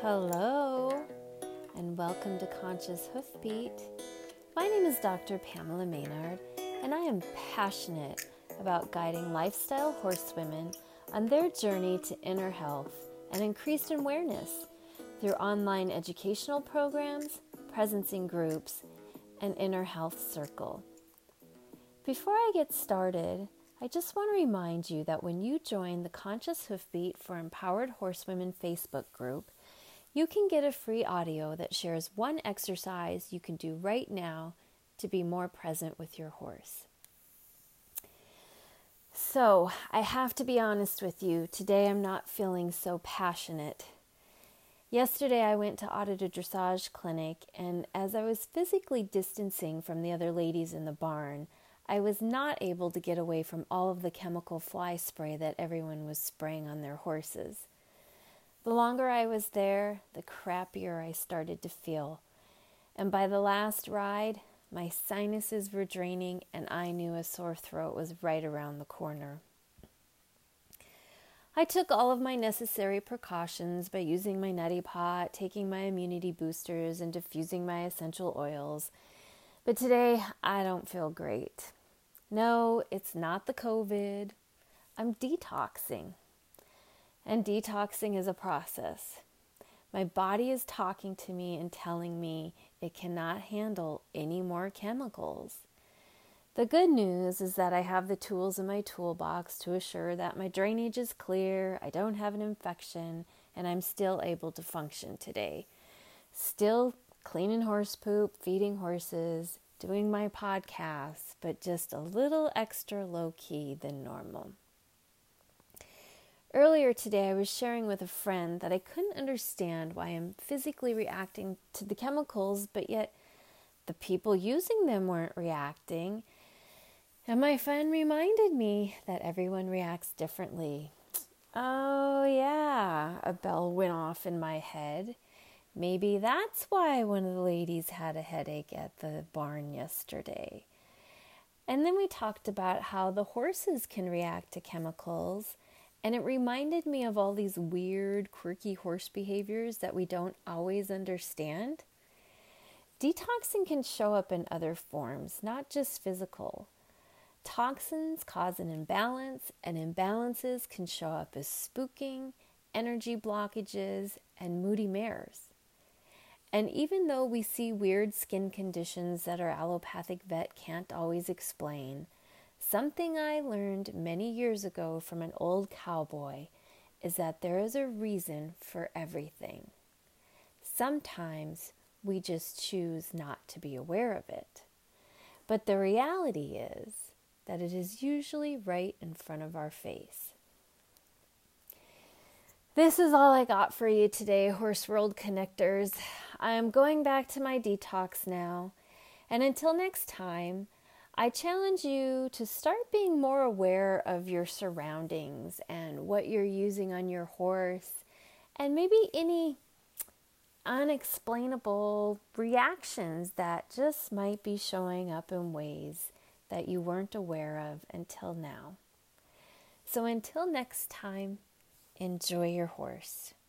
Hello, and welcome to Conscious Hoofbeat. My name is Dr. Pamela Maynard, and I am passionate about guiding lifestyle horsewomen on their journey to inner health and increased awareness through online educational programs, presencing groups, and Inner Health Circle. Before I get started, I just want to remind you that when you join the Conscious Hoofbeat for Empowered Horsewomen Facebook group, you can get a free audio that shares one exercise you can do right now to be more present with your horse. So, I have to be honest with you, today I'm not feeling so passionate. Yesterday I went to Auditor Dressage Clinic, and as I was physically distancing from the other ladies in the barn, I was not able to get away from all of the chemical fly spray that everyone was spraying on their horses. The longer I was there, the crappier I started to feel. And by the last ride, my sinuses were draining and I knew a sore throat was right around the corner. I took all of my necessary precautions by using my neti pot, taking my immunity boosters, and diffusing my essential oils. But today, I don't feel great. No, it's not the COVID. I'm detoxing. And detoxing is a process. My body is talking to me and telling me it cannot handle any more chemicals. The good news is that I have the tools in my toolbox to assure that my drainage is clear, I don't have an infection, and I'm still able to function today. Still cleaning horse poop, feeding horses, doing my podcasts, but just a little extra low-key than normal. Earlier today, I was sharing with a friend that I couldn't understand why I'm physically reacting to the chemicals, but yet the people using them weren't reacting. And my friend reminded me that everyone reacts differently. Oh yeah, a bell went off in my head. Maybe that's why one of the ladies had a headache at the barn yesterday. And then we talked about how the horses can react to chemicals, and it reminded me of all these weird, quirky horse behaviors that we don't always understand. Detoxing can show up in other forms, not just physical. Toxins cause an imbalance, and imbalances can show up as spooking, energy blockages, and moody mares. And even though we see weird skin conditions that our allopathic vet can't always explain, something I learned many years ago from an old cowboy is that there is a reason for everything. Sometimes we just choose not to be aware of it. But the reality is that it is usually right in front of our face. This is all I got for you today, Horse World Connectors. I am going back to my detox now. And until next time, I challenge you to start being more aware of your surroundings and what you're using on your horse, and maybe any unexplainable reactions that just might be showing up in ways that you weren't aware of until now. So until next time, enjoy your horse.